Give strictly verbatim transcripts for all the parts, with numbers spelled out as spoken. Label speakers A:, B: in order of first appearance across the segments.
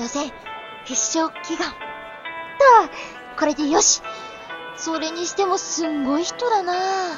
A: 予選、決勝祈願。だこれでよし。それにしてもすんごい人だなあ。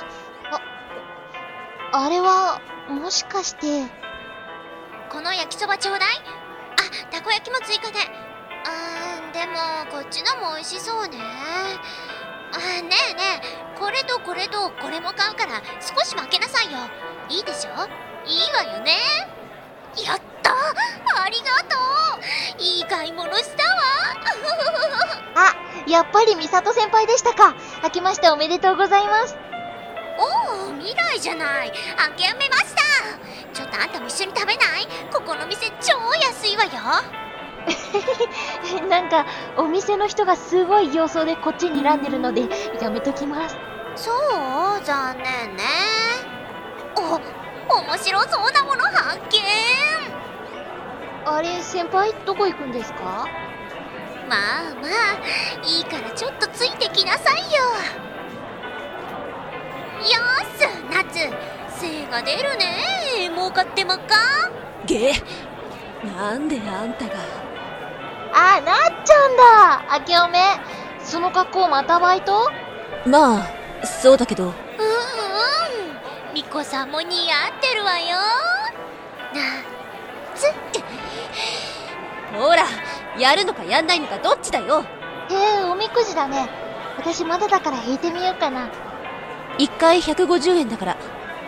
A: あれは、もしかして。
B: この焼きそばちょうだい。あ、たこ焼きも追加で。あー、でも、こっちのも美味しそうね。あ、ねえねえ、これとこれとこれも買うから少し負けなさいよ。いいでしょ？いいわよね。やった！ありがとう！いい買い物したわ。
A: あ、やっぱり美里先輩でしたか。明けましておめでとうございます。
B: おお、未来じゃない。諦めました。ちょっとあんたも一緒に食べない？ここの店超安いわよ。
A: なんかお店の人がすごい形相でこっちに睨んでるのでやめときます。
B: そう？残念ね。お、面白そうなもの発見。
A: あれ、先輩どこ行くんですか？
B: まあまあ、いいからちょっとついてきなさいよ。よーす、夏、精が出るね。儲かってまっか？
C: げなんであんたが。
A: あ、なっちゃんだ。明けおめ、その格好またバイト？
C: まあそうだけど。うんうん、
B: みこさんも似合ってるわよ。なつ
C: ほら、やるのかやんないのかどっちだよ。
A: へえ、おみくじだね。私まだだから引いてみようかな。
C: いっかいひゃくごじゅうえんだから。はい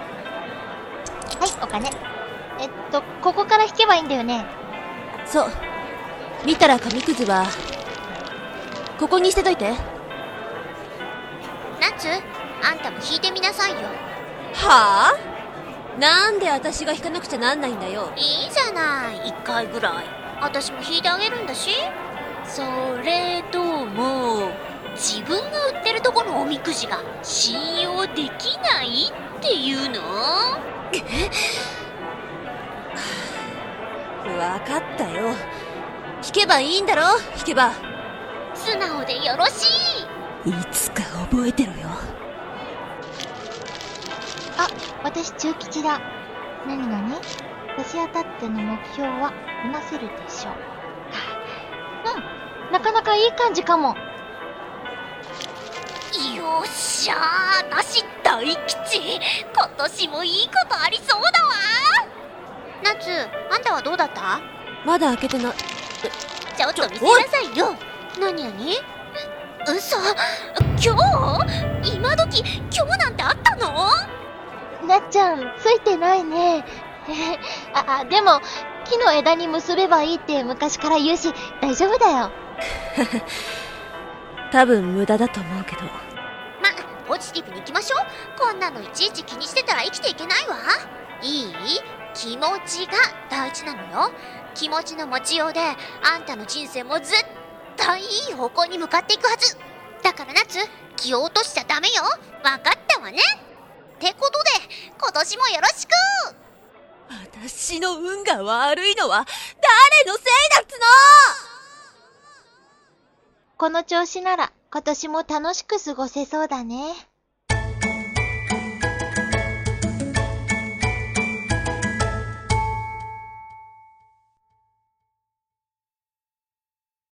A: お金。えっとここから引けばいいんだよね。
C: そう、見たら紙くずはここに捨てといて。
B: ナツ、あんたも引いてみなさいよ。
C: はあ？なんで私が引かなくちゃなんないんだよ。
B: いいじゃない、いっかいぐらい。私も引いてあげるんだし。それとも自分が売ってるとこのおみくじが信用できないっていうの？
C: わかったよ。引けばいいんだろ。引けば
B: 素直でよろしい。
C: いつか覚えてろよ。
A: あ、私中吉だ。なになに？年当たっての目標はこなせるでしょう。うん、なかなかいい感じかも。
B: よっしゃー、私大吉。今年もいいことありそうだわ。ナツ、あんたはどうだった？
C: まだ開けてない。
B: ちょっと見せなさいよ。なになに？嘘？今日？今時今日なんてあったの？
A: なっちゃんついてないね。あ、でも木の枝に結べばいいって昔から言うし大丈夫だよ。
C: 多分無駄だと思うけど。
B: ま、ポジティブにいきましょう。こんなのいちいち気にしてたら生きていけないわ。いい？気持ちが大事なのよ。気持ちの持ちようであんたの人生も絶対いい方向に向かっていくはずだから。ナツ、気を落としちゃダメよ。わかったわね。ってことで今年もよろしく。
C: 私の運が悪いのは誰のせいだっつの。
A: この調子なら今年も楽しく過ごせそうだね。